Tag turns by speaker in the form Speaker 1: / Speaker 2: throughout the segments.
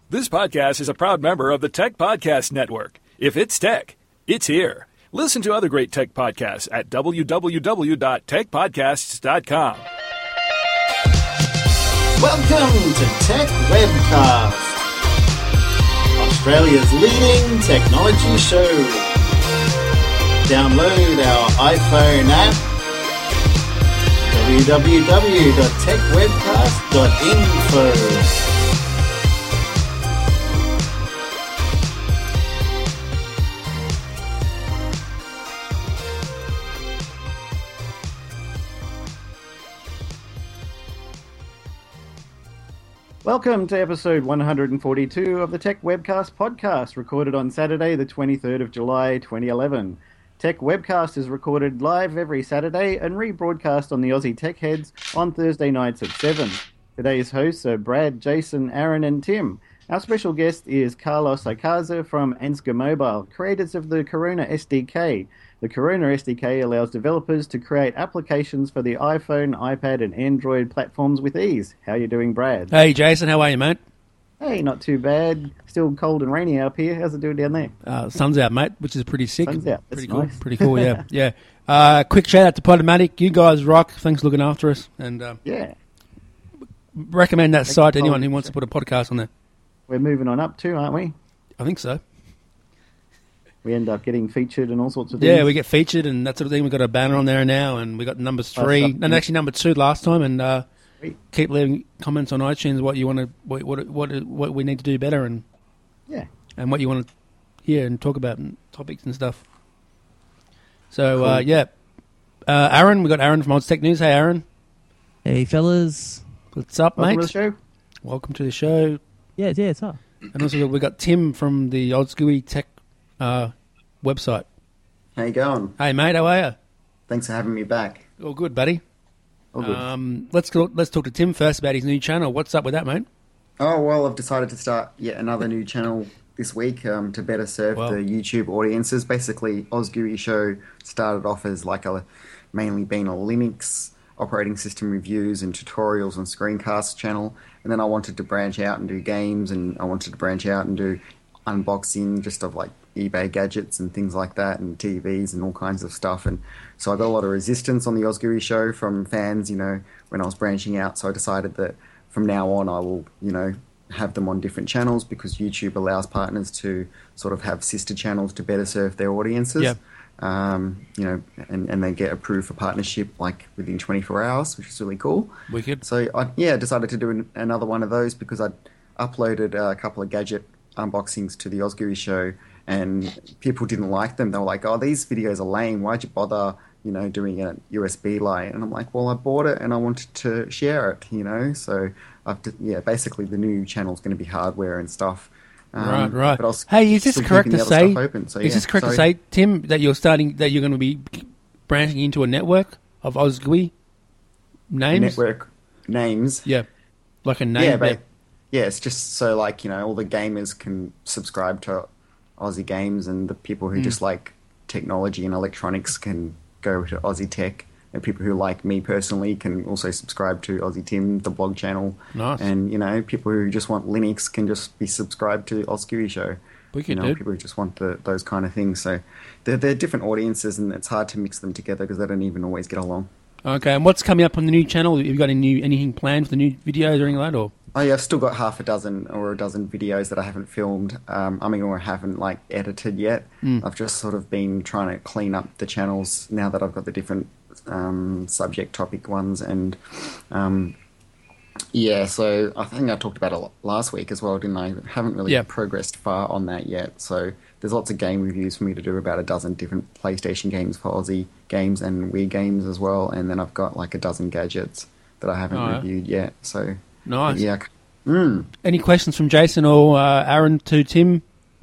Speaker 1: This podcast is a proud member of the Tech Podcast Network. If it's tech, it's here. Listen to other great tech podcasts at www.techpodcasts.com.
Speaker 2: Welcome to Tech Webcast, Australia's leading technology show. Download our iPhone app, www.techwebcast.info. Welcome to episode 142 of the Tech Webcast podcast, recorded on Saturday, the 23rd of July, 2011. Tech Webcast is recorded live every Saturday and rebroadcast on the Aussie Tech Heads on Thursday nights at 7. Today's hosts are Brad, Jason, Aaron and Tim. Our special guest is Carlos Icaza from Ansgar Mobile, creators of the Corona SDK. The Corona SDK allows developers to create applications for the iPhone, iPad and Android platforms with ease. How are you doing, Brad?
Speaker 3: Hey, Jason. How are you, mate?
Speaker 2: Hey, not too bad. Still cold and rainy up here. How's it doing down there?
Speaker 3: Sun's out, mate, which is pretty sick.
Speaker 2: Sun's out. That's
Speaker 3: pretty cool.
Speaker 2: nice.
Speaker 3: Pretty cool, yeah. Yeah. Quick shout out to Podomatic. You guys rock. Thanks for looking after us. And
Speaker 2: Yeah.
Speaker 3: recommend that site to anyone who wants to put a podcast on there.
Speaker 2: We're moving on up too, aren't we?
Speaker 3: I think so.
Speaker 2: We end up getting featured and all sorts of things.
Speaker 3: Yeah, we get featured and that sort of thing. We've got a banner on there now, and we got number 3. And actually number 2 last time. And keep leaving comments on iTunes what you want to, what we need to do better, and and what you want to hear and talk about and topics and stuff. So cool. Aaron, we got Aaron from Odds Tech News. Hey, Aaron.
Speaker 4: Hey, fellas.
Speaker 3: What's up,
Speaker 2: Welcome
Speaker 3: mate?
Speaker 2: to the show.
Speaker 3: Welcome to the show.
Speaker 4: Yeah, it's up.
Speaker 3: And also we got Tim from the Oddsgui Tech website.
Speaker 5: How you going?
Speaker 3: Hey, mate, how are you?
Speaker 5: Thanks for having me back.
Speaker 3: All good, buddy.
Speaker 5: All good.
Speaker 3: Let's talk to Tim first about his new channel. What's up with that, mate?
Speaker 5: Oh, well, I've decided to start yet another new channel this week to better serve the YouTube audiences. Basically, Ozgui Show started off as mainly being a Linux operating system reviews and tutorials and screencasts channel, and then I wanted to branch out and do games, and I wanted to branch out and do unboxing just of like eBay gadgets and things like that, and TVs and all kinds of stuff. And so I got a lot of resistance on the Ozgui Show from fans, when I was branching out. So I decided that from now on I will, have them on different channels, because YouTube allows partners to sort of have sister channels to better serve their audiences.
Speaker 3: Yep.
Speaker 5: And they get approved for partnership like within 24 hours, which is really cool.
Speaker 3: Wicked.
Speaker 5: So I decided to do another one of those, because I'd uploaded a couple of gadget unboxings to the Ozgui Show, and people didn't like them. They were like, "Oh, these videos are lame. Why'd you bother, doing a USB light?" And I'm like, "Well, I bought it and I wanted to share it, So basically the new channel's going to be hardware and stuff.
Speaker 3: Right.
Speaker 5: But
Speaker 3: hey, is this correct to say?
Speaker 5: Is
Speaker 3: this correct to say, Tim, that you're going to be branching into a network of Ozgui names?
Speaker 5: Network names?
Speaker 3: Yeah, like a name.
Speaker 5: Yeah, it's just so all the gamers can subscribe to Aussie Games, and the people who just like technology and electronics can go to Aussie Tech, and people who like me personally can also subscribe to Aussie Tim, the blog channel.
Speaker 3: Nice.
Speaker 5: And people who just want Linux can just be subscribed to Ozgui Show.
Speaker 3: Wicked,
Speaker 5: people who just want those kind of things. So they're different audiences, and it's hard to mix them together because they don't even always get along.
Speaker 3: Okay, and what's coming up on the new channel? Have you got anything planned for the new videos or anything like that? Or?
Speaker 5: Oh yeah, I've still got half a dozen or a dozen videos that I haven't filmed. Or haven't edited yet. I've just sort of been trying to clean up the channels now that I've got the different subject topic ones, and so I think I talked about it last week as well, didn't I? Haven't really progressed far on that yet. So there's lots of game reviews for me to do, about a dozen different PlayStation games for Aussie Games and Wii games as well, and then I've got a dozen gadgets that I haven't reviewed yet. So
Speaker 3: nice.
Speaker 5: Yeah.
Speaker 3: Any questions from Jason or Aaron to Tim?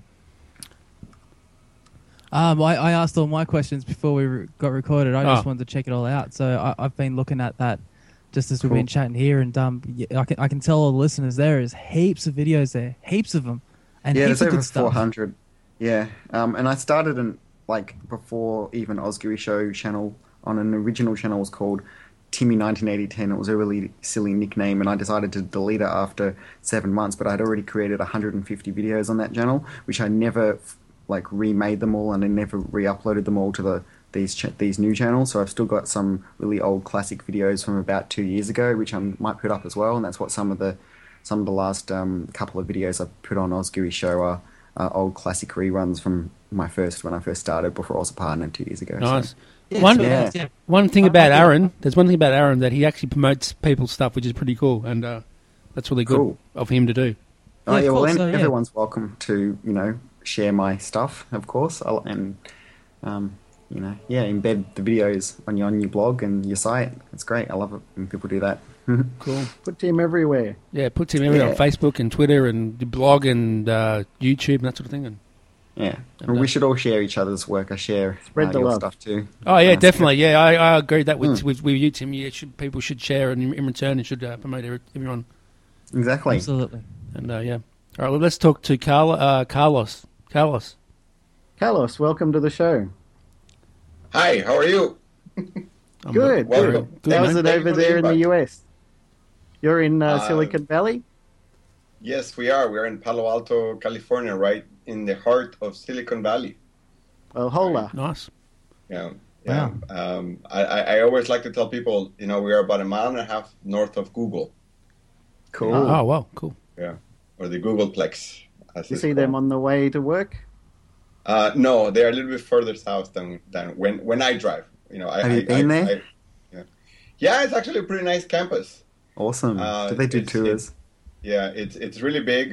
Speaker 4: I asked all my questions before we got recorded. I just wanted to check it all out. So I've been looking at that just as we've been chatting here, and I can tell all the listeners there is heaps of videos there, heaps of them, and heaps
Speaker 5: there's
Speaker 4: of
Speaker 5: over
Speaker 4: good stuff.
Speaker 5: 400. Yeah, and I started before even Ozgui Show channel on an original channel was called Timmy 198010. It was a really silly nickname, and I decided to delete it after 7 months. But I'd already created 150 videos on that channel, which I never remade them all, and I never re-uploaded them all to these new channels. So I've still got some really old classic videos from about 2 years ago, which I might put up as well. And that's what some of the last couple of videos I put on Osgooey Show are old classic reruns from when I first started before I was a partner 2 years ago.
Speaker 3: Nice.
Speaker 5: So.
Speaker 3: One thing about Aaron, there's one thing about Aaron that he actually promotes people's stuff, which is pretty cool, and that's really good of him to do.
Speaker 5: Oh yeah, well, everyone's welcome to share my stuff, of course, and embed the videos on your blog and your site. It's great. I love it when people do that.
Speaker 2: Cool. Put Tim everywhere.
Speaker 3: Yeah, put Tim everywhere on Facebook and Twitter and the blog and YouTube and that sort of thing. And
Speaker 5: we should all share each other's work. I share
Speaker 2: spread the
Speaker 5: your
Speaker 2: love
Speaker 5: stuff too.
Speaker 3: Oh yeah, definitely. Yeah, I agree that with you, Tim. Yeah, people should share, and in return, it should promote everyone.
Speaker 5: Exactly.
Speaker 4: Absolutely.
Speaker 3: And All right, well, let's talk to Carlos.
Speaker 2: Carlos, welcome to the show.
Speaker 6: Hi, how are you?
Speaker 2: Good.
Speaker 6: Welcome.
Speaker 2: Good. How's it over there in the US? You're in Silicon Valley?
Speaker 6: Yes, we are. We're in Palo Alto, California, right in the heart of Silicon Valley.
Speaker 2: Well, hola.
Speaker 3: Nice.
Speaker 6: Yeah.
Speaker 4: Wow.
Speaker 6: I always like to tell people, we are about 1.5 miles north of Google.
Speaker 5: Cool.
Speaker 3: Oh, wow, cool.
Speaker 6: Yeah, or the Googleplex.
Speaker 2: You see them on the way to work?
Speaker 6: No, they're a little bit further south than when I drive.
Speaker 5: Have you been there?
Speaker 6: Yeah, it's actually a pretty nice campus.
Speaker 5: Awesome. Do they do tours?
Speaker 6: It's really big.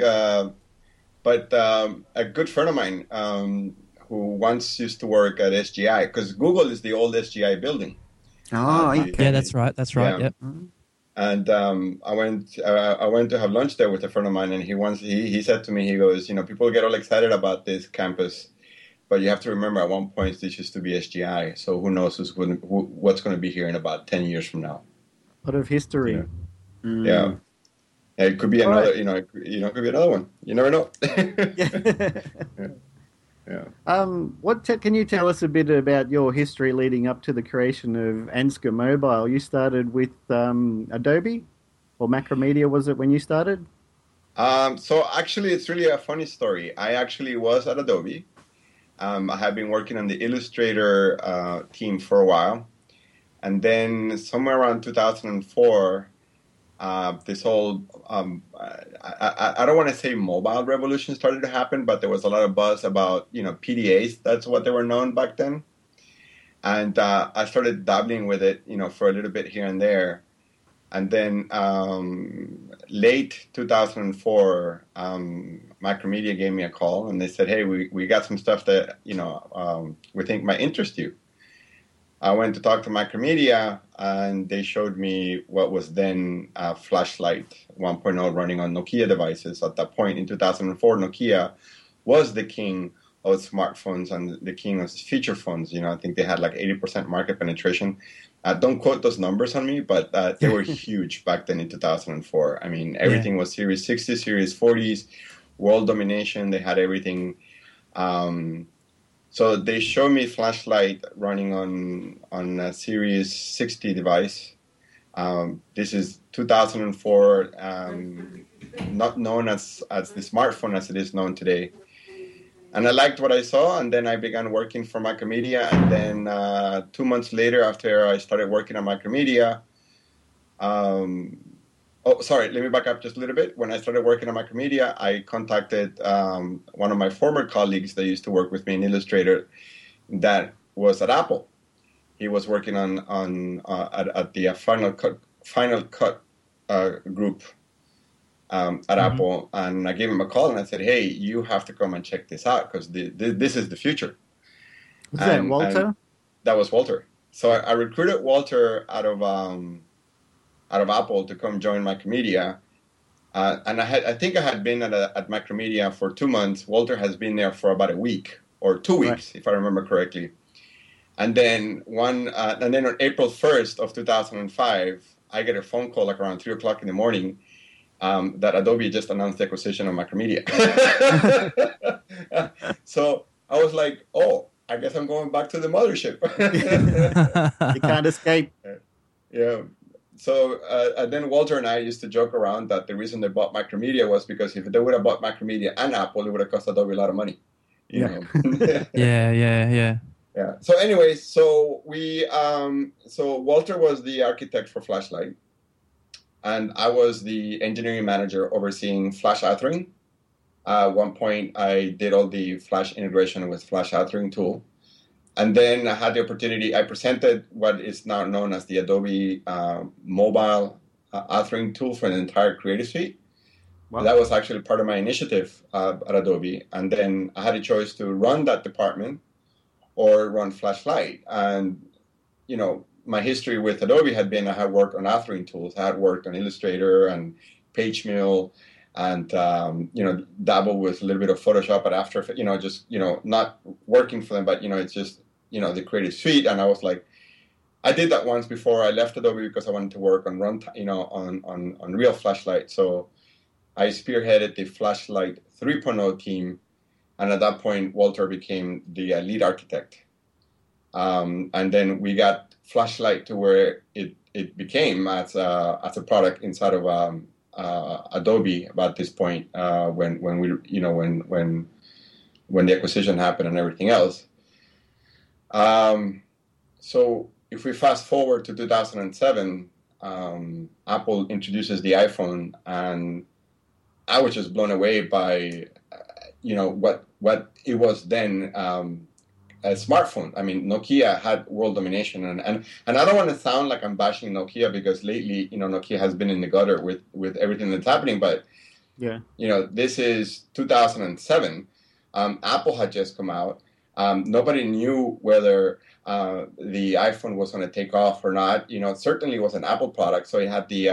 Speaker 6: But a good friend of mine who once used to work at SGI, because Google is the old SGI building.
Speaker 5: Oh, okay.
Speaker 4: Yeah, that's right. Yeah. Yep.
Speaker 6: And I went to have lunch there with a friend of mine, and he said to me, he goes, people get all excited about this campus, but you have to remember at one point this used to be SGI, so who knows what's going to be here in about 10 years from now.
Speaker 2: A lot of history.
Speaker 6: Yeah. It could be another, it could be another one. You never know.
Speaker 2: Yeah. Can you tell us a bit about your history leading up to the creation of Ansgar Mobile? You started with Adobe, or Macromedia, was it when you started?
Speaker 6: So actually, it's really a funny story. I actually was at Adobe. I had been working on the Illustrator team for a while, and then somewhere around 2004. This whole, I don't want to say mobile revolution started to happen, but there was a lot of buzz about, PDAs. That's what they were known back then. And I started dabbling with it, for a little bit here and there. And then late 2004, Macromedia gave me a call, and they said, hey, we got some stuff that, we think might interest you. I went to talk to Macromedia, and they showed me what was then Flashlight 1.0 running on Nokia devices. At that point in 2004, Nokia was the king of smartphones and the king of feature phones. I think they had like 80% market penetration. Don't quote those numbers on me, but they were huge back then in 2004. I mean, everything was Series 60, Series 40s, world domination. They had everything. So they showed me Flashlight running on a Series 60 device. This is 2004, not known as the smartphone as it is known today. And I liked what I saw, and then I began working for Macromedia. And then 2 months later, after I started working on Macromedia, let me back up just a little bit. When I started working on Macromedia, I contacted one of my former colleagues that used to work with me in Illustrator that was at Apple. He was working at the Final Cut group at Apple, and I gave him a call and I said, hey, you have to come and check this out because this is the future.
Speaker 2: Was that Walter?
Speaker 6: That was Walter. So I recruited Walter out of Apple to come join Macromedia. And I think I had been at Macromedia for 2 months. Walter has been there for about a week or 2 weeks, if I remember correctly. And then on April 1st of 2005, I get a phone call like around 3 o'clock in the morning that Adobe just announced the acquisition of Macromedia. So I was like, oh, I guess I'm going back to the mothership.
Speaker 2: You can't escape.
Speaker 6: Yeah. So and then Walter and I used to joke around that the reason they bought Macromedia was because if they would have bought Macromedia and Apple, it would have cost Adobe a lot of money. You know?
Speaker 4: Yeah.
Speaker 6: Yeah. So anyway, so so Walter was the architect for Flashlight, and I was the engineering manager overseeing Flash authoring. At one point, I did all the Flash integration with Flash authoring tool. And then I had the opportunity, I presented what is now known as the Adobe mobile authoring tool for the entire Creative Suite. Wow. That was actually part of my initiative at Adobe. And then I had a choice to run that department or run Flashlight. And, you know, my history with Adobe had been I had worked on authoring tools. I had worked on Illustrator and PageMill and, you know, dabble with a little bit of Photoshop at After Effects, you know, just, you know, not working for them, but, you know, it's just, you know, the Creative Suite. And I was like, I did that once before I left Adobe because I wanted to work on on real Flashlight. So I spearheaded the Flashlight 3.0 team. And at that point, Walter became the lead architect. And then we got Flashlight to where it became as a product inside of Adobe about this point when we, you know, when the acquisition happened and everything else. So if we fast forward to 2007, Apple introduces the iPhone, and I was just blown away by, you know, what it was then. A smartphone. I mean, Nokia had world domination, and I don't want to sound like I'm bashing Nokia because lately, you know, Nokia has been in the gutter with everything that's happening. But
Speaker 2: yeah,
Speaker 6: you know, this is 2007. Apple had just come out. Nobody knew whether the iPhone was going to take off or not. You know, it certainly was an Apple product, so it had the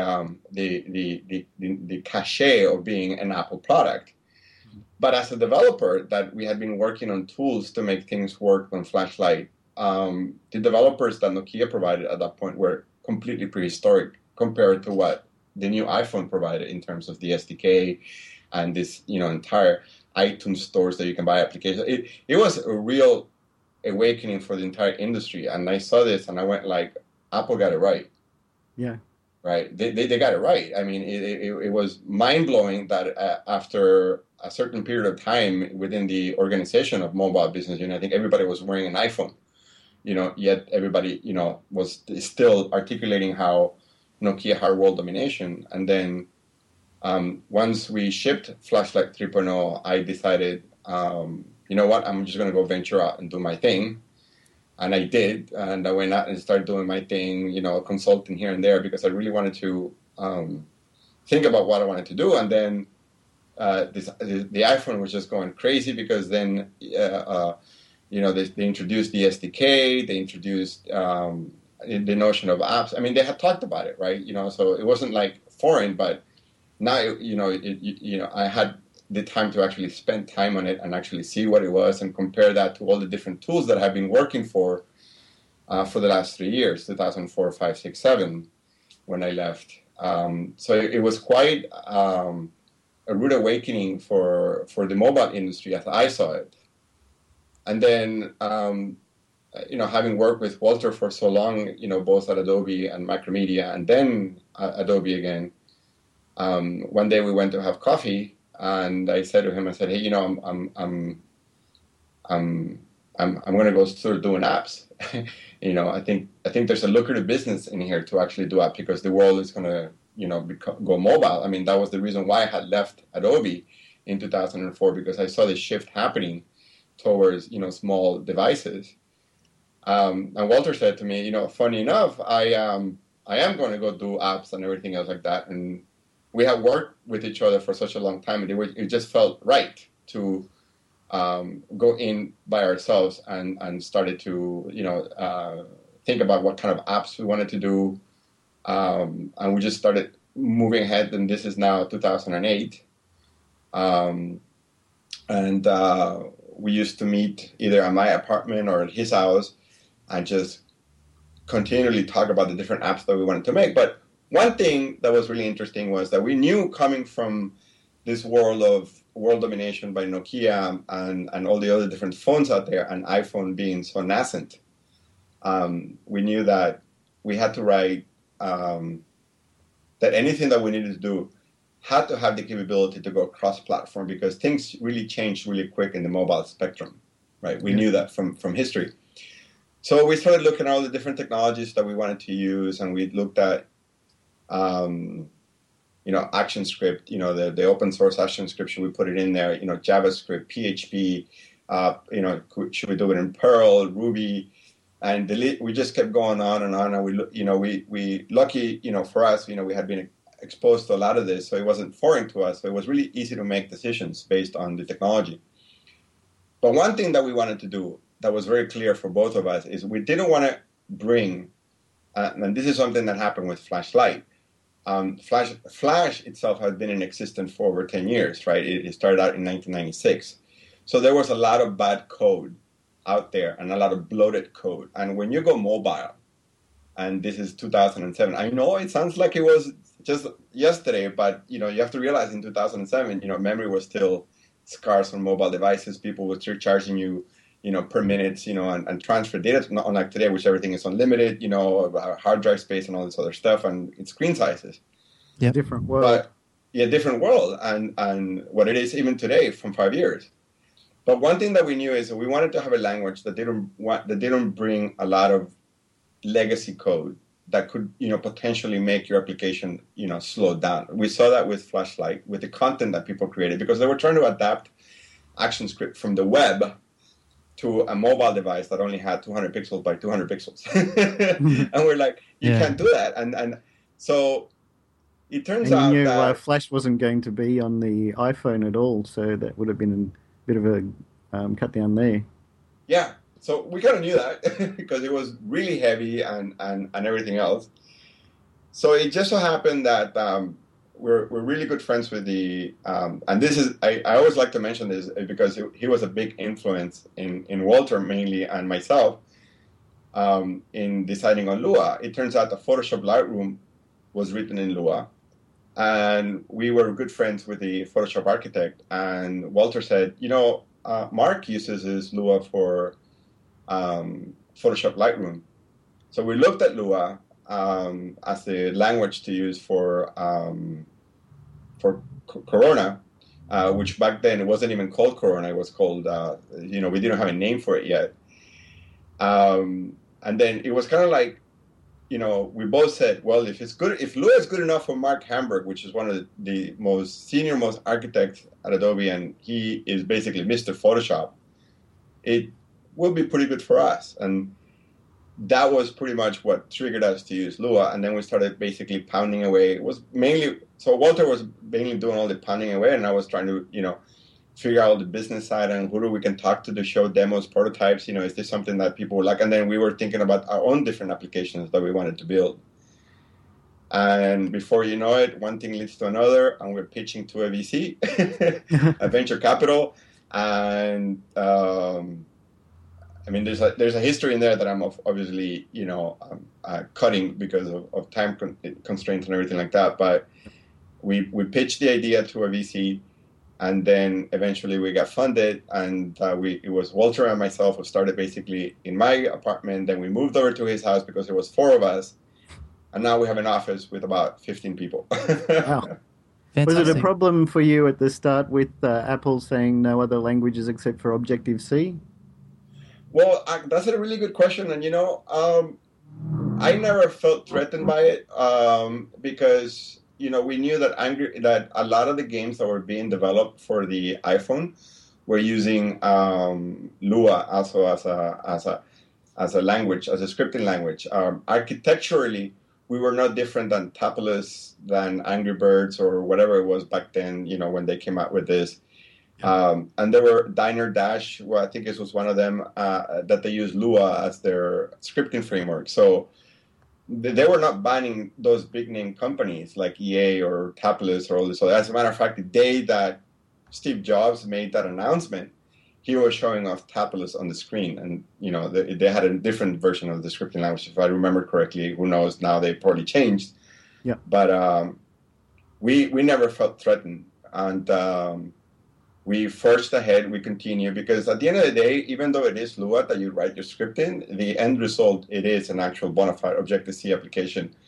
Speaker 6: cachet of being an Apple product. But as a developer, that we had been working on tools to make things work on Flashlight, the developers that Nokia provided at that point were completely prehistoric compared to what the new iPhone provided in terms of the SDK and this, you know, entire iTunes stores that you can buy applications. It was a real awakening for the entire industry. And I saw this and I went like, Apple got it right.
Speaker 2: Yeah.
Speaker 6: Right. They got it right. I mean, it was mind-blowing that after a certain period of time within the organization of mobile business unit, I think everybody was wearing an iPhone, you know, yet everybody, you know, was still articulating how Nokia had world domination. And then once we shipped Flashlight 3.0, I decided, you know what, I'm just going to go venture out and do my thing. And I did, and I went out and started doing my thing, you know, consulting here and there because I really wanted to think about what I wanted to do. And then the iPhone was just going crazy because then, you know, they introduced the SDK, they introduced the notion of apps. I mean, they had talked about it, right? You know, so it wasn't like foreign, but now, you know, I had the time to actually spend time on it and actually see what it was and compare that to all the different tools that I've been working for the last 3 years, 2004, 5, 6, 7, when I left. So it was quite a rude awakening for the mobile industry as I saw it. And then, you know, having worked with Walter for so long, you know, both at Adobe and Macromedia and then Adobe again, one day we went to have coffee. And I said to him, I said, hey, you know, I'm going to go start doing apps. You know, I think there's a lucrative business in here to actually do apps because the world is going to, you know, go mobile. I mean, that was the reason why I had left Adobe in 2004 because I saw this shift happening towards, you know, small devices. And Walter said to me, you know, funny enough, I am going to go do apps and everything else like that. And we have worked with each other for such a long time, and it just felt right to go in by ourselves and started to, you know, think about what kind of apps we wanted to do. And we just started moving ahead, and this is now 2008. And we used to meet either at my apartment or at his house and just continually talk about the different apps that we wanted to make. But one thing that was really interesting was that we knew coming from this world of world domination by Nokia and all the other different phones out there and iPhone being so nascent, we knew that we had to write that anything that we needed to do had to have the capability to go cross-platform, because things really changed really quick in the mobile spectrum, right? We knew that from history. So we started looking at all the different technologies that we wanted to use, and we looked at, ActionScript, the open source ActionScript, should we put it in there? JavaScript, PHP, should we do it in Perl, Ruby? And we just kept going on and on. And we lucky, for us, we had been exposed to a lot of this, so it wasn't foreign to us. So it was really easy to make decisions based on the technology. But one thing that we wanted to do that was very clear for both of us is we didn't want to bring, and this is something that happened with Flashlight. Flash itself has been in existence for over 10 years, right? It started out in 1996. So there was a lot of bad code out there and a lot of bloated code. And when you go mobile, and this is 2007, I know it sounds like it was just yesterday, but you have to realize in 2007, memory was still scarce on mobile devices. People were still charging you, per minute, and transfer data, not unlike today, which everything is unlimited, hard drive space and all this other stuff, and it's screen sizes.
Speaker 2: Yeah, different world.
Speaker 6: But different world, and what it is even today from 5 years. But one thing that we knew is that we wanted to have a language that didn't bring a lot of legacy code that could, potentially make your application, slow down. We saw that with Flashlight, with the content that people created, because they were trying to adapt ActionScript from the web to a mobile device that only had 200 pixels by 200 pixels. And we're like, you can't do that. And so it turns out that
Speaker 2: Flash wasn't going to be on the iPhone at all, so that would have been a bit of a cut down there.
Speaker 6: Yeah. So we kind of knew that because it was really heavy and everything else. So it just so happened that we're really good friends with the, and this is, I always like to mention this because he was a big influence in Walter mainly and myself in deciding on Lua. It turns out that Photoshop Lightroom was written in Lua, and we were good friends with the Photoshop architect, and Walter said, Mark uses his Lua for Photoshop Lightroom. So we looked at Lua as the language to use for Corona, which back then it wasn't even called Corona. It was called, we didn't have a name for it yet. And then it was kind of like, we both said, well, if Lua is good enough for Mark Hamburg, which is one of the most architects at Adobe, and he is basically Mr. Photoshop, it will be pretty good for us. And that was pretty much what triggered us to use Lua. And then we started basically pounding away. It was mainly, so Walter was mainly doing all the pounding away, and I was trying to, figure out the business side and who we can talk to show demos, prototypes, is this something that people would like? And then we were thinking about our own different applications that we wanted to build. And before you know it, one thing leads to another, and we're pitching to a VC, a venture capital. And there's a history in there that I'm obviously, cutting because of time constraints and everything like that. But we pitched the idea to a VC, and then eventually we got funded, and it was Walter and myself who started basically in my apartment. Then we moved over to his house because there was 4 of us, and now we have an office with about 15 people.
Speaker 2: Wow. Was it a problem for you at the start with Apple saying no other languages except for Objective-C?
Speaker 6: Well, that's a really good question, and I never felt threatened by it because we knew that a lot of the games that were being developed for the iPhone were using Lua also as a language, as a scripting language. Architecturally, we were not different than Tapulous, than Angry Birds, or whatever it was back then. When they came out with this. And there were Diner Dash, I think this was one of them, that they used Lua as their scripting framework. So they were not banning those big name companies like EA or Tapulous or all this. So as a matter of fact, the day that Steve Jobs made that announcement, he was showing off Tapulous on the screen, and they had a different version of the scripting language, if I remember correctly. Who knows? Now they probably changed. Yeah. But we never felt threatened, and we forged ahead, we continue, because at the end of the day, even though it is Lua that you write your script in, the end result, it is an actual bona fide Objective-C application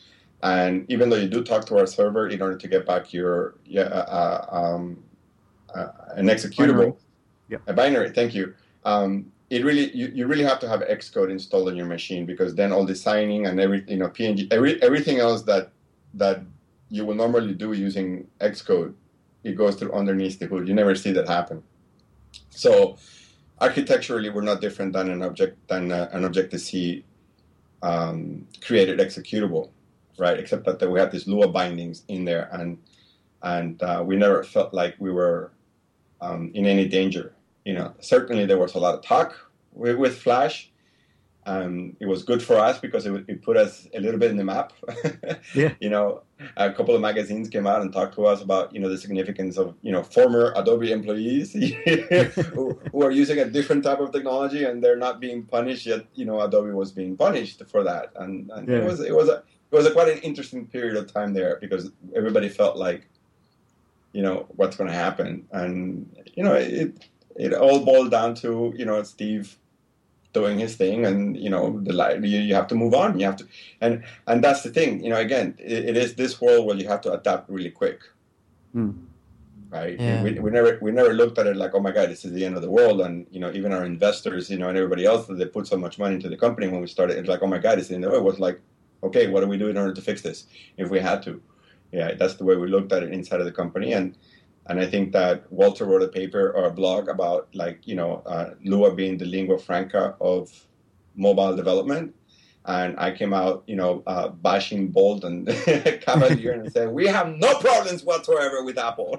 Speaker 6: And even though you do talk to our server in order to get back your an executable, a binary. Thank you. It really you really have to have Xcode installed on your machine, because then all the signing and everything, PNG, everything else that you will normally do using Xcode, it goes through underneath the hood. You never see that happen. So architecturally, we're not different than an Objective-C created executable, right? Except that we have these Lua bindings in there, and we never felt like we were in any danger. Certainly there was a lot of talk with Flash. It was good for us because it put us a little bit in the map.
Speaker 2: Yeah.
Speaker 6: A couple of magazines came out and talked to us about, the significance of, former Adobe employees who are using a different type of technology and they're not being punished yet. Adobe was being punished for that. And yeah. It was quite an interesting period of time there, because everybody felt like, what's going to happen. And, it all boiled down to, Steve doing his thing, and you have to move on. You have to, and that's the thing. Again, it is this world where you have to adapt really quick, right?
Speaker 4: Yeah.
Speaker 6: We never looked at it like, oh my God, this is the end of the world. And even our investors, and everybody else that they put so much money into the company when we started, it's like, oh my God, it's the end of the world. It was like, okay, what do we do in order to fix this if we had to? Yeah, that's the way we looked at it inside of the company. And I think that Walter wrote a paper or a blog about Lua being the lingua franca of mobile development. And I came out, bashing bold and cavalier and said, we have no problems whatsoever with Apple.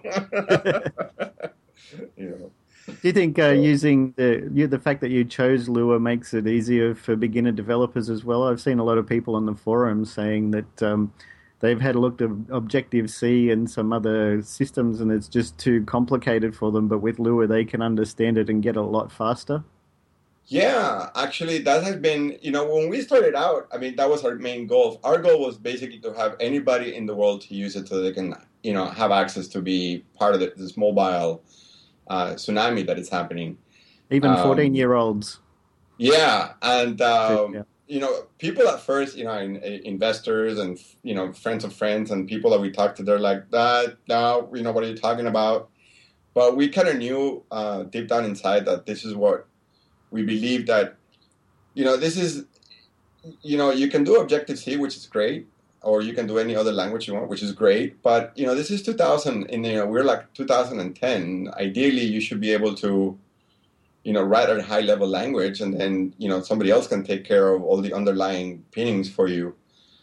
Speaker 2: Do you think using the fact that you chose Lua makes it easier for beginner developers as well? I've seen a lot of people on the forums saying that they've had a look at Objective-C and some other systems, and it's just too complicated for them. But with Lua, they can understand it and get a lot faster.
Speaker 6: Yeah, actually, that has been, when we started out, that was our main goal. Our goal was basically to have anybody in the world to use it so they can, have access to be part of this mobile tsunami that is happening.
Speaker 2: Even 14-year-olds.
Speaker 6: Yeah, and... people at first, investors and, friends of friends and people that we talked to, they're like, what are you talking about? But we kind of knew deep down inside that this is what we believe, that, this is, you can do Objective-C, which is great, or you can do any other language you want, which is great. But, this is 2000, and, we're like 2010. Ideally, you should be able to, write at a high-level language, and then, somebody else can take care of all the underlying pinnings for you.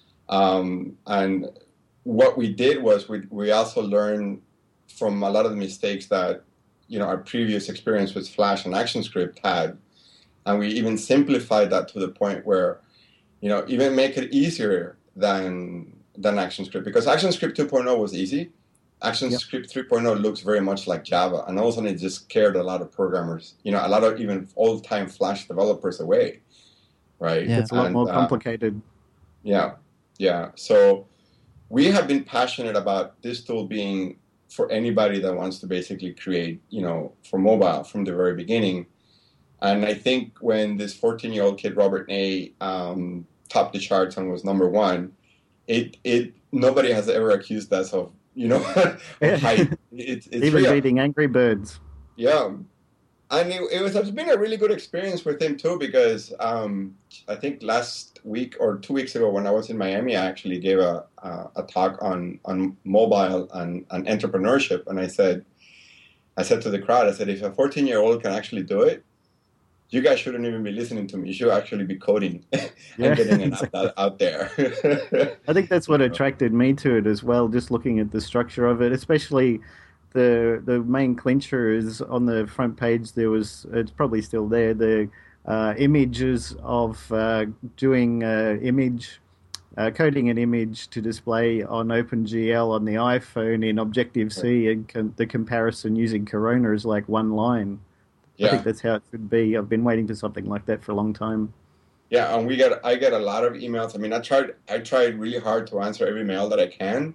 Speaker 6: And what we did was we also learned from a lot of the mistakes that, our previous experience with Flash and ActionScript had. And we even simplified that to the point where, even make it easier than ActionScript. Because ActionScript 2.0 was easy. ActionScript 3.0 looks very much like Java, and all of a sudden it just scared a lot of programmers, a lot of even old-time Flash developers away, right?
Speaker 2: Yeah, it's a lot more complicated.
Speaker 6: Yeah. So we have been passionate about this tool being for anybody that wants to basically create, for mobile from the very beginning. And I think when this 14-year-old kid, Robert Ney, topped the charts and was number one, nobody has ever accused us of, hype. It's
Speaker 2: even
Speaker 6: real.
Speaker 2: beating Angry Birds.
Speaker 6: Yeah. And it's been a really good experience with him too, because I think last week or 2 weeks ago when I was in Miami, I actually gave a talk on mobile and entrepreneurship. And I said to the crowd, I said, if a 14-year-old can actually do it, you guys shouldn't even be listening to me. You should actually be coding and getting an app out there.
Speaker 2: I think that's what attracted me to it as well, just looking at the structure of it, especially the main clincher is on the front page. It's probably still there, the images of doing coding an image to display on OpenGL on the iPhone in Objective-C, and the comparison using Corona is like one line. Yeah. I think that's how it should be. I've been waiting for something like that for a long time.
Speaker 6: Yeah, and I get a lot of emails. I tried really hard to answer every mail that I can.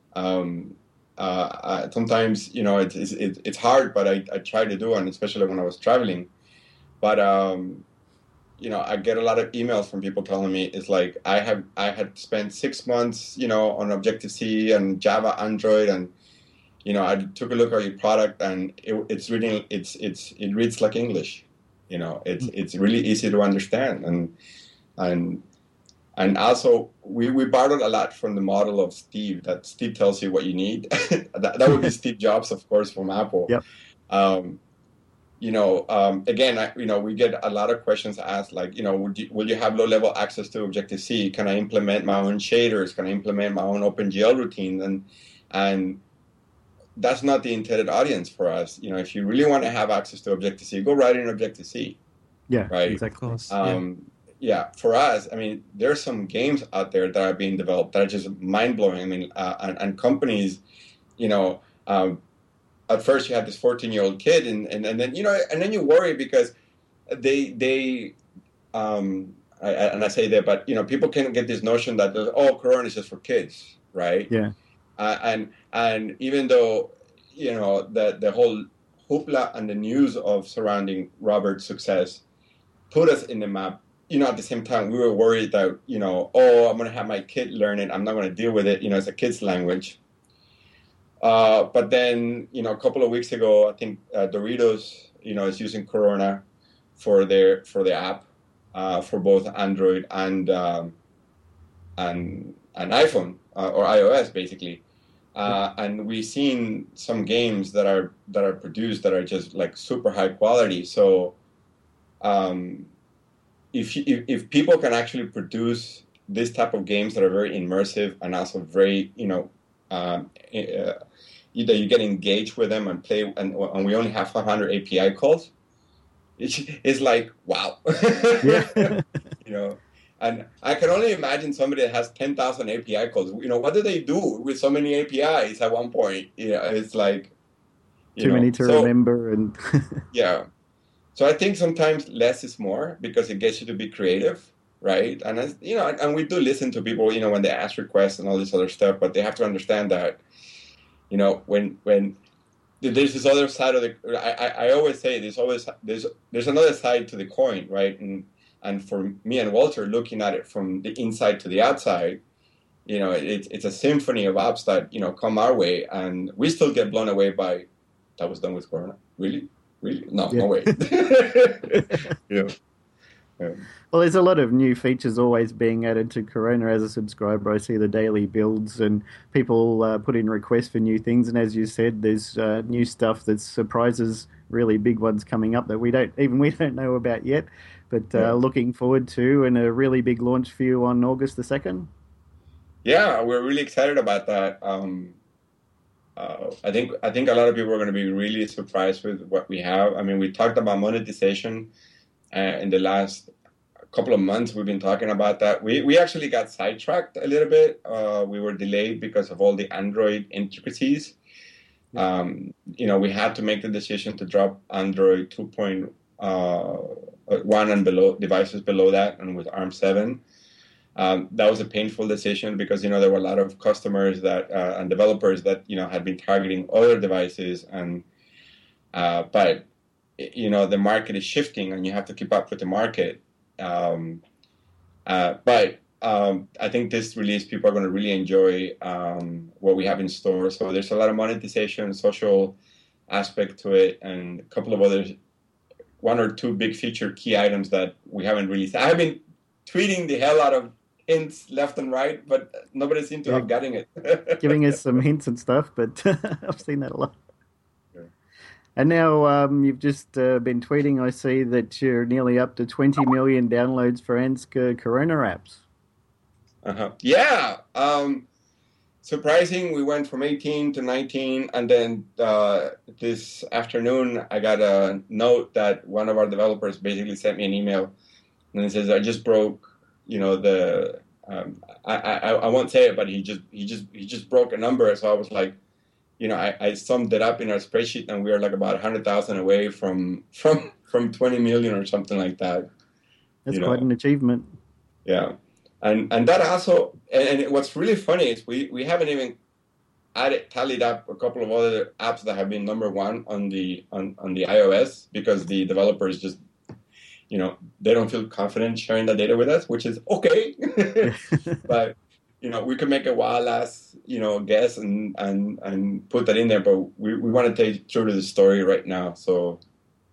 Speaker 6: Sometimes, it's hard, but I try to do, and especially when I was traveling. But I get a lot of emails from people telling me it's like I had spent 6 months, on Objective-C and Java, Android, and I took a look at your product, and it reads like English. It's really easy to understand, and also we borrowed a lot from the model of Steve. That Steve tells you what you need. that would be Steve Jobs, of course, from Apple.
Speaker 2: Yep.
Speaker 6: Again, we get a lot of questions asked, like, will you have low-level access to Objective-C? Can I implement my own shaders? Can I implement my own OpenGL routine? And that's not the intended audience for us. If you really want to have access to Objective-C, go right in Objective-C.
Speaker 2: Yeah,
Speaker 6: right.
Speaker 2: Exactly.
Speaker 6: For us, there's some games out there that are being developed that are just mind-blowing. And companies, at first you have this 14-year-old kid, and then you worry because I say that, but people can get this notion that Corona is just for kids, right?
Speaker 2: Yeah.
Speaker 6: And even though the whole hoopla and the news of surrounding Robert's success put us in the map, at the same time we were worried that I'm going to have my kid learn it, I'm not going to deal with it, it's a kid's language. But then, a couple of weeks ago, I think Doritos, is using Corona for their app for both Android and iPhone or iOS, basically. And we've seen some games that are produced that are just like super high quality. So, if people can actually produce this type of games that are very immersive and also very, either you get engaged with them and play, and we only have 500 API calls. It's like, wow.
Speaker 2: Yeah.
Speaker 6: And I can only imagine somebody that has 10,000 API calls. What do they do with so many APIs at one point? It's like
Speaker 2: too many to remember, and
Speaker 6: yeah. So I think sometimes less is more because it gets you to be creative, right? And and we do listen to people, when they ask requests and all this other stuff, but they have to understand that, when there's this other side of the, I always say there's another side to the coin, right? And for me and Walter, looking at it from the inside to the outside, it's a symphony of apps that come our way, and we still get blown away by that was done with Corona. Really? No way. Yeah.
Speaker 2: Well, there's a lot of new features always being added to Corona. As a subscriber, I see the daily builds and people put in requests for new things. And as you said, there's new stuff that surprises, really big ones coming up that we don't know about yet. But looking forward to, and a really big launch for you on August the 2nd.
Speaker 6: Yeah, we're really excited about that. I think a lot of people are going to be really surprised with what we have. We talked about monetization in the last couple of months. We've been talking about that. We actually got sidetracked a little bit. We were delayed because of all the Android intricacies. We had to make the decision to drop Android 2.1 and below devices below that, and with ARM7. That was a painful decision because there were a lot of customers that and developers that had been targeting other devices, and but the market is shifting and you have to keep up with the market. But I think this release people are going to really enjoy what we have in store. So there's a lot of monetization, social aspect to it, and a couple of others, one or two big feature key items that we haven't released. I have been tweeting the hell out of hints left and right, but nobody seemed to have gotten it.
Speaker 2: Giving us some hints and stuff, but I've seen that a lot. Yeah. And now you've just been tweeting, I see that you're nearly up to 20 million downloads for Ansgar Corona apps.
Speaker 6: Uh-huh. Yeah. Surprising, we went from 18 to 19, and then this afternoon I got a note that one of our developers basically sent me an email, and it says, I just broke the I won't say it, but he just broke a number. So I was like, I summed it up in our spreadsheet, and we are like about 100,000 away from 20 million or something like that.
Speaker 2: That's quite an achievement.
Speaker 6: Yeah, and that also, and what's really funny is we haven't even tallied up a couple of other apps that have been number one on the iOS, because the developers just they don't feel confident sharing that data with us, which is okay. But we can make a wild ass guess and put that in there. But we want to take true to the story right now. So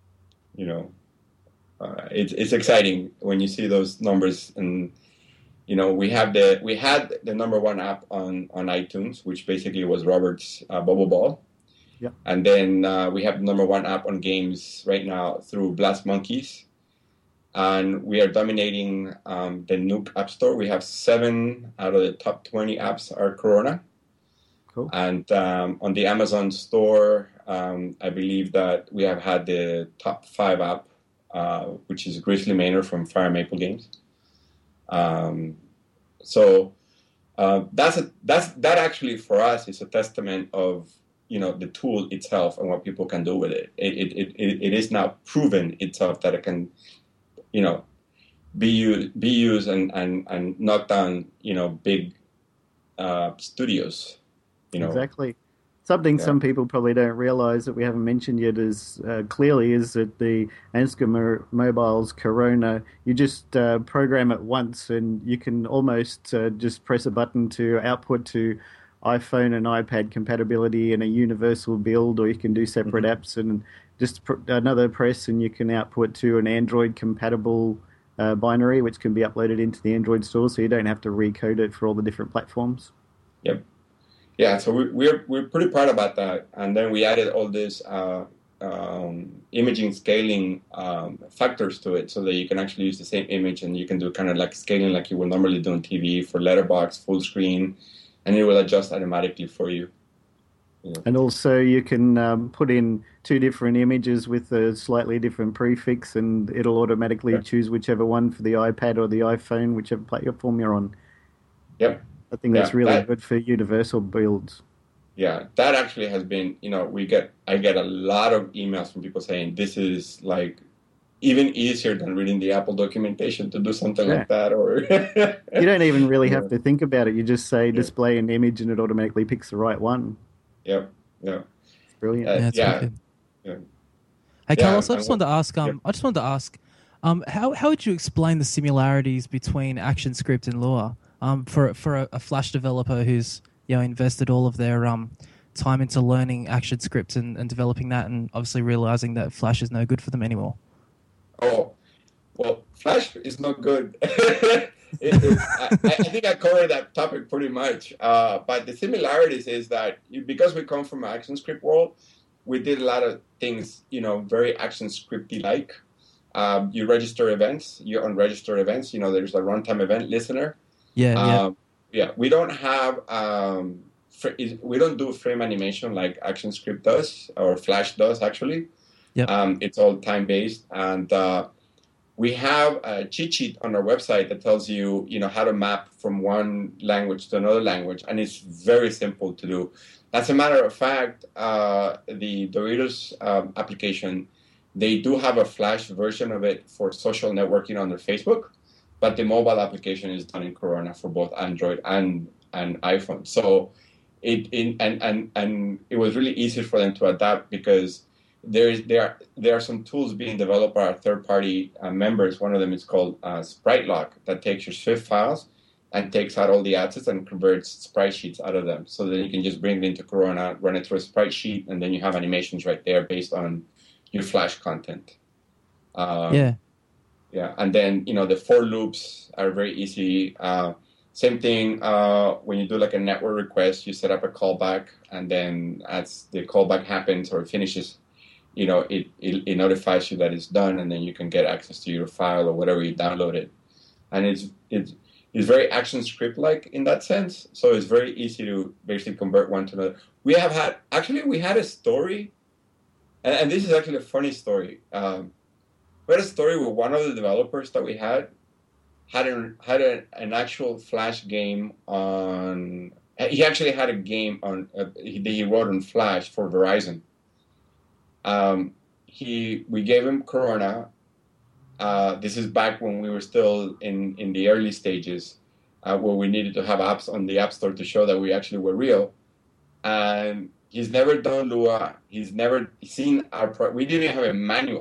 Speaker 6: it's exciting when you see those numbers. And we had the number one app on iTunes, which basically was Robert's Bubble Ball.
Speaker 2: Yep.
Speaker 6: And then we have the number one app on games right now through Blast Monkeys. And we are dominating the Nook App Store. We have 7 out of the top 20 apps are Corona.
Speaker 2: Cool.
Speaker 6: And on the Amazon store, I believe that we have had the top 5 app, which is Grizzly Manor from Fire Maple Games. So that actually for us is a testament of the tool itself and what people can do with it. It is now proven itself that it can be used and knock down big studios.
Speaker 2: Exactly. Something some people probably don't realize that we haven't mentioned yet is clearly is that the Ansgar Mobile's Corona, you just program it once and you can almost just press a button to output to iPhone and iPad compatibility in a universal build, or you can do separate apps and just another press and you can output to an Android compatible binary, which can be uploaded into the Android store, so you don't have to recode it for all the different platforms.
Speaker 6: Yep. Yeah, so we're pretty proud about that. And then we added all these imaging scaling factors to it, so that you can actually use the same image and you can do kind of like scaling like you would normally do on TV for letterbox, full screen, and it will adjust automatically for you.
Speaker 2: And also you can put in 2 different images with a slightly different prefix, and it'll automatically choose whichever one for the iPad or the iPhone, whichever platform you're on.
Speaker 6: Yep.
Speaker 2: I think that's really good for universal builds.
Speaker 6: Yeah, that actually has been, I get a lot of emails from people saying this is like even easier than reading the Apple documentation to do something like that. Or
Speaker 2: you don't even really have to think about it. You just say display an image and it automatically picks the right one.
Speaker 6: Yep.
Speaker 2: It's brilliant.
Speaker 4: Hey, Carlos, I just wanted to ask, how would you explain the similarities between ActionScript and Lua? For a Flash developer who's invested all of their time into learning ActionScript and developing that, and obviously realizing that Flash is no good for them anymore.
Speaker 6: Oh, well, Flash is not good. I think I covered that topic pretty much. But the similarities is that because we come from an ActionScript world, we did a lot of things, very ActionScripty like. You register events. You unregister events. There's a runtime event listener.
Speaker 4: Yeah.
Speaker 6: We don't have we don't do frame animation like ActionScript does or Flash does actually.
Speaker 4: Yep.
Speaker 6: It's all time based, and we have a cheat sheet on our website that tells you how to map from one language to another language, and it's very simple to do. As a matter of fact, the Doritos application, they do have a Flash version of it for social networking on their Facebook. But the mobile application is done in Corona for both Android and iPhone. So it was really easy for them to adapt because there are some tools being developed by our third-party members. One of them is called SpriteLock, that takes your Swift files and takes out all the assets and converts sprite sheets out of them. So then you can just bring it into Corona, run it through a sprite sheet, and then you have animations right there based on your Flash content. Yeah, and then, the for loops are very easy. Same thing when you do like a network request, you set up a callback, and then as the callback happens or finishes, it notifies you that it's done, and then you can get access to your file or whatever you downloaded. And it's very ActionScript-like in that sense, so it's very easy to basically convert one to another. We had a story, and this is actually a funny story. We had a story where one of the developers that we had an actual Flash game on. He actually had a game on he wrote on Flash for Verizon. We gave him Corona. This is back when we were still in the early stages, where we needed to have apps on the App Store to show that we actually were real. And he's never done Lua. He's never seen we didn't have a manual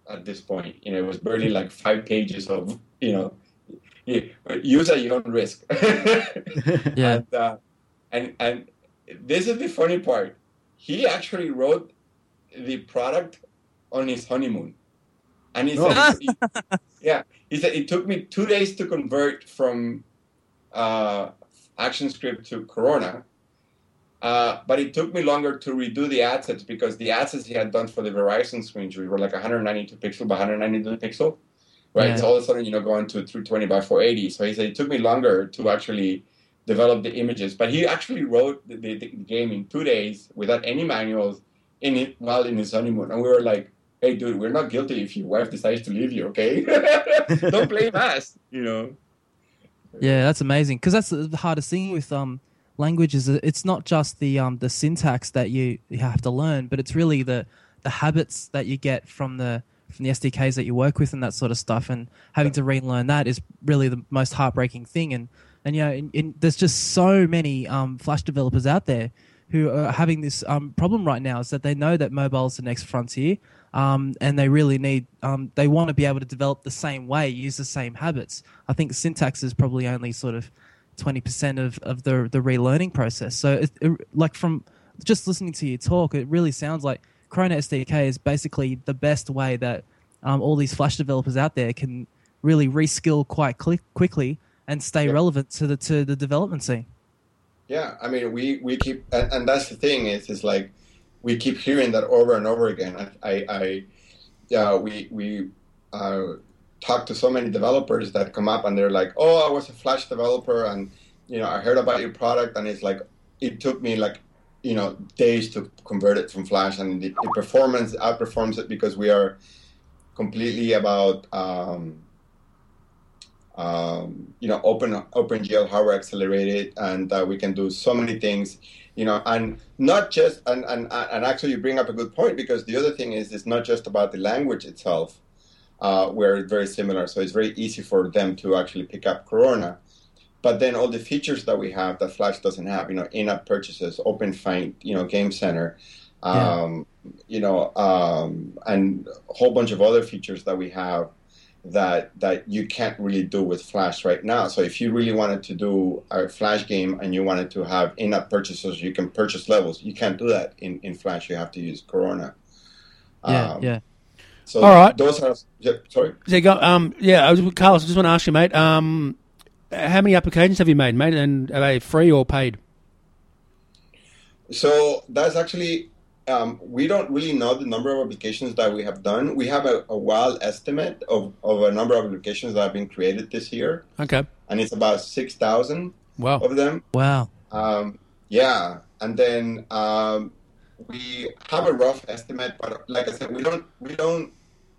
Speaker 6: at this point. It was barely like 5 pages of, use at your own risk.
Speaker 4: Yeah.
Speaker 6: And this is the funny part. He actually wrote the product on his honeymoon. And he said, he said, it took me 2 days to convert from ActionScript to Corona. But it took me longer to redo the ad sets because the ad sets he had done for the Verizon screens were like 192 pixel by 192 pixel, right? Yeah. So all of a sudden, going to 320 by 480. So he said it took me longer to actually develop the images. But he actually wrote the game in 2 days without any manuals while in his honeymoon. And we were like, hey, dude, we're not guilty if your wife decides to leave you, okay? Don't blame us, Yeah,
Speaker 4: that's amazing. Because that's the hardest thing with language is it's not just the syntax that you have to learn, but it's really the habits that you get from the SDKs that you work with and that sort of stuff, and having to relearn that is really the most heartbreaking thing. And there's just so many Flash developers out there who are having this problem right now, is that they know that mobile is the next frontier, and they really need they want to be able to develop the same way, use the same habits. I think syntax is probably only sort of 20% of the relearning process. So like from just listening to you talk, it really sounds like Corona SDK is basically the best way that all these Flash developers out there can really reskill quite quickly and stay relevant to the development scene.
Speaker 6: Yeah, I mean, we keep, and that's the thing is like we keep hearing that over and over again. We talk to so many developers that come up and they're like, oh, I was a Flash developer and, I heard about your product, and it's like, it took me like, days to convert it from Flash, and the performance outperforms it because we are completely about, OpenGL hardware accelerated, and we can do so many things, and not just, and actually you bring up a good point, because the other thing is, it's not just about the language itself. Where it's very similar, so it's very easy for them to actually pick up Corona. But then all the features that we have that Flash doesn't have, in-app purchases, OpenFind, Game Center, and a whole bunch of other features that we have that you can't really do with Flash right now. So if you really wanted to do a Flash game and you wanted to have in-app purchases, you can purchase levels. You can't do that in Flash. You have to use Corona. So
Speaker 3: all right.
Speaker 6: Those are. Sorry.
Speaker 3: Carlos, I just want to ask you, mate. How many applications have you made, mate? And are they free or paid?
Speaker 6: So that's actually we don't really know the number of applications that we have done. We have a wild estimate of a number of applications that have been created this year.
Speaker 3: Okay.
Speaker 6: And it's about 6,000 of them.
Speaker 4: Wow.
Speaker 6: And then we have a rough estimate, but like I said, we don't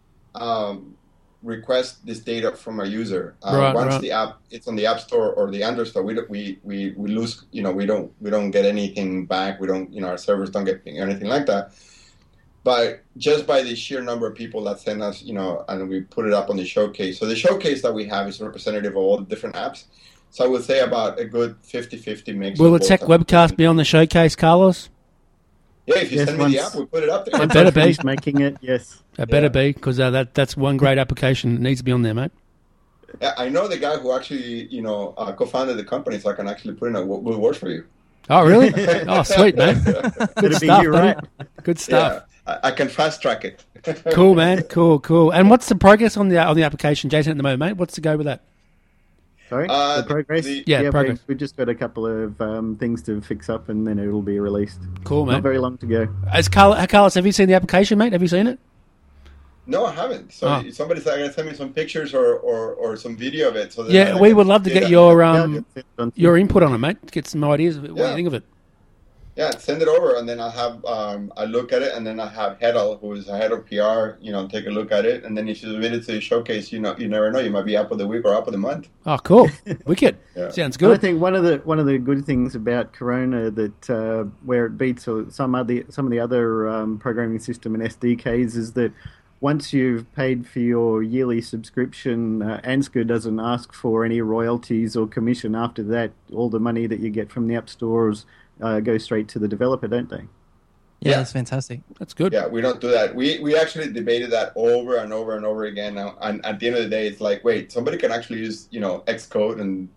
Speaker 6: request this data from a user. Once the app it's on the App Store or the Android Store, we lose. We don't get anything back. We don't. Our servers don't get anything like that. But just by the sheer number of people that send us, and we put it up on the showcase. So the showcase that we have is representative of all the different apps. So I would say about a good 50-50 mix.
Speaker 3: Will the Tech Webcast be on the showcase, Carlos?
Speaker 6: Yeah, if you send me the app, we'll put it up there.
Speaker 3: It better be.
Speaker 2: Making it, yes.
Speaker 3: It better be, because that's one great application that needs to be on there, mate.
Speaker 6: Yeah, I know the guy who actually, co-founded the company, so I can actually put in a good word for you.
Speaker 3: Oh, really? Oh, sweet, man. Good stuff,
Speaker 2: you, right?
Speaker 3: Good stuff.
Speaker 6: Yeah, I can fast track it.
Speaker 3: Cool, man. Cool. And what's the progress on the application, Jason, at the moment, mate? What's the go with that?
Speaker 2: Sorry, the progress?
Speaker 3: Progress.
Speaker 2: We've just got a couple of things to fix up, and then it'll be released.
Speaker 3: Cool, man.
Speaker 2: Not very long to go.
Speaker 3: Carlos, have you seen the application, mate? Have you seen it?
Speaker 6: No, I haven't. So somebody's going to send me some pictures or some video of it. So
Speaker 3: we would love to get your input on it, mate. Get some ideas of it. What do you think of it?
Speaker 6: Yeah, send it over, and then I'll have I look at it, and then I'll have Hedel, who is the head of PR, take a look at it, and then if you submit it to the showcase, you never know, you might be app of the week or app of the month.
Speaker 3: Oh, cool, wicked, sounds good.
Speaker 2: I think one of the good things about Corona that where it beats some of the other programming system and SDKs is that once you've paid for your yearly subscription, Ansgar doesn't ask for any royalties or commission after that. All the money that you get from the app stores go straight to the developer, don't they?
Speaker 4: Yeah, that's fantastic.
Speaker 3: That's good.
Speaker 6: Yeah, we don't do that. We actually debated that over and over and over again. And at the end of the day, it's like, wait, somebody can actually use, Xcode and,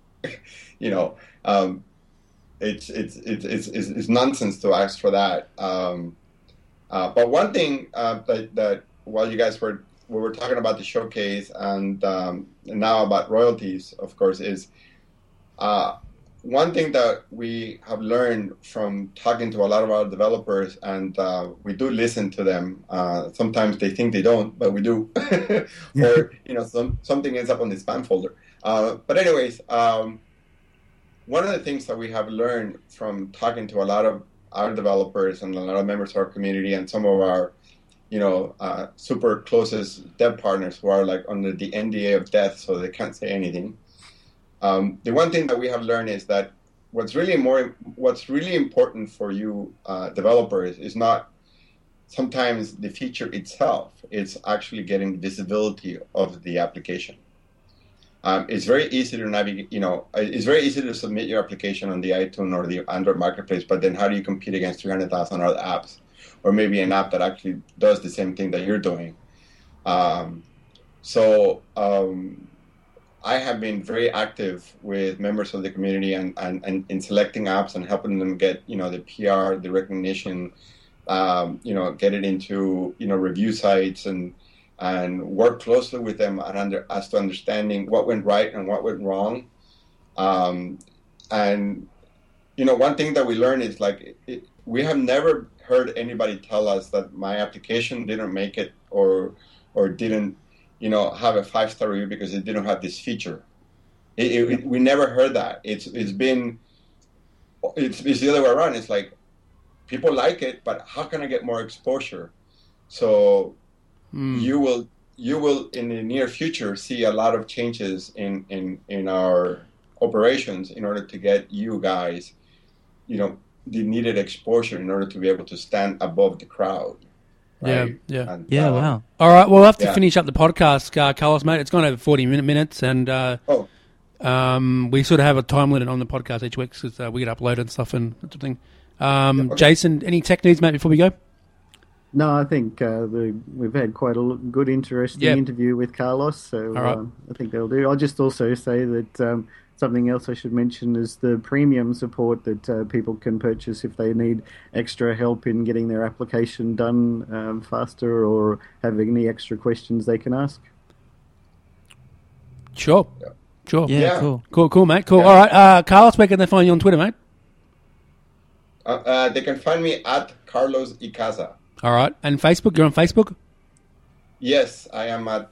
Speaker 6: it's nonsense to ask for that. But one thing that while you guys we were talking about the showcase and now about royalties, of course, is one thing that we have learned from talking to a lot of our developers, and we do listen to them. Sometimes they think they don't, but we do. Or, something ends up on the spam folder. But anyways, one of the things that we have learned from talking to a lot of our developers and a lot of members of our community and some of our, super closest dev partners who are like under the NDA of death, so they can't say anything. The one thing that we have learned is that what's really important for you developers is not sometimes the feature itself. It's actually getting visibility of the application. It's very easy to navigate. It's very easy to submit your application on the iTunes or the Android marketplace, but then how do you compete against 300,000 other apps, or maybe an app that actually does the same thing that you're doing? I have been very active with members of the community and in selecting apps and helping them get, the PR, the recognition, get it into, review sites and work closely with them as to understanding what went right and what went wrong. One thing that we learned is we have never heard anybody tell us that my application didn't make it or didn't, have a 5-star review because it didn't have this feature. We never heard that. It's the other way around. It's like people like it, but how can I get more exposure? So you will in the near future see a lot of changes in our operations in order to get you guys, the needed exposure in order to be able to stand above the crowd. Right?
Speaker 3: Yeah.
Speaker 4: Wow.
Speaker 3: All right, we'll have to finish up the podcast, Carlos, mate. It's gone over 40 minutes, and we sort of have a time limit on the podcast each week because we get uploaded and stuff and that sort of thing. Jason, any tech news, mate, before we go?
Speaker 2: No, I think we've had quite a good, interesting interview with Carlos, so I think that'll do. I'll just also say that something else I should mention is the premium support that people can purchase if they need extra help in getting their application done faster or have any extra questions they can ask.
Speaker 3: Sure.
Speaker 4: Yeah,
Speaker 3: Cool, mate. Cool. Yeah. All right, Carlos, where can they find you on Twitter, mate?
Speaker 6: They can find me at Carlos Icaza.
Speaker 3: All right, and Facebook? You're on Facebook?
Speaker 6: Yes, I am at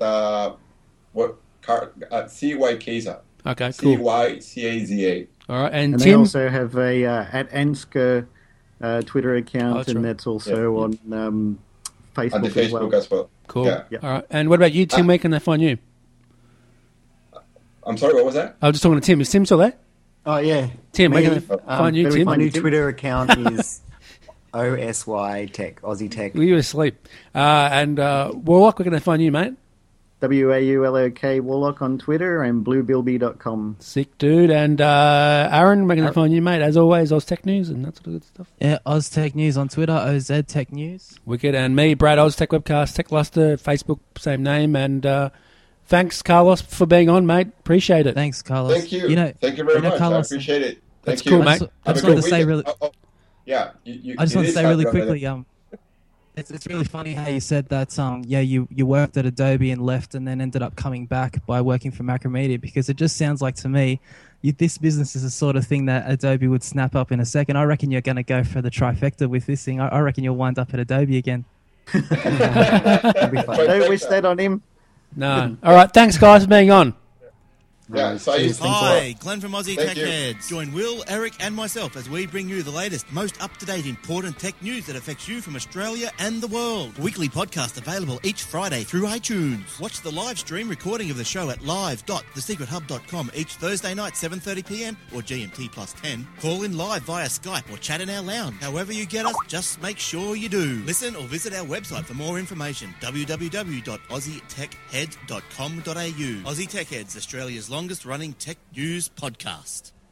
Speaker 6: CYCaza.
Speaker 3: Okay, cool.
Speaker 6: CYCAZA.
Speaker 3: All right, and
Speaker 2: Tim? They also have a at Ansgar Twitter account, and that's also on Facebook,
Speaker 6: on the Facebook as well.
Speaker 3: Cool. Yeah. All right, and what about you, Tim? Where can they find you?
Speaker 6: I'm sorry, what was that?
Speaker 3: I was just talking to Tim. Is Tim still there?
Speaker 5: Oh, yeah.
Speaker 3: Tim, where can they find you, Tim?
Speaker 5: My new Twitter account is OSY Tech, Aussie Tech.
Speaker 3: Were you asleep? And Warlock, where can they find you, mate?
Speaker 2: WAULOK Warlock on Twitter and bluebilby.com.
Speaker 3: Sick, dude. And Aaron, where can they find you, mate? As always, Oz Tech News and that sort of good stuff.
Speaker 4: Yeah, Oz Tech News on Twitter, OZ Tech News.
Speaker 3: Wicked. And me, Brad, Oz Tech Webcast, Tech Luster, Facebook, same name. And thanks, Carlos, for being on, mate. Appreciate it.
Speaker 4: Thanks, Carlos.
Speaker 6: Thank you. Thank you very much.
Speaker 4: Carlos,
Speaker 6: I appreciate it.
Speaker 3: That's cool, mate.
Speaker 4: I just wanted to say really...
Speaker 6: Yeah.
Speaker 4: I just want to say really quickly, it's really funny how you said that, you worked at Adobe and left and then ended up coming back by working for Macromedia, because it just sounds like to me, this business is the sort of thing that Adobe would snap up in a second. I reckon you're going to go for the trifecta with this thing. I reckon you'll wind up at Adobe again.
Speaker 2: Don't wish that on him.
Speaker 3: No. All right, thanks, guys, for being on.
Speaker 6: Yeah, so
Speaker 7: Hi, Glenn from Aussie Tech Heads. Join Will, Eric and myself as we bring you the latest, most up-to-date, important tech news that affects you from Australia and the world. Weekly podcast available each Friday through iTunes. Watch the live stream recording of the show at live.thesecrethub.com each Thursday night, 7:30pm or GMT plus 10. Call in live via Skype or chat in our lounge. However you get us, just make sure you do. Listen or visit our website for more information, www.aussietechheads.com.au. Aussie Tech Heads, Australia's longest running tech news podcast.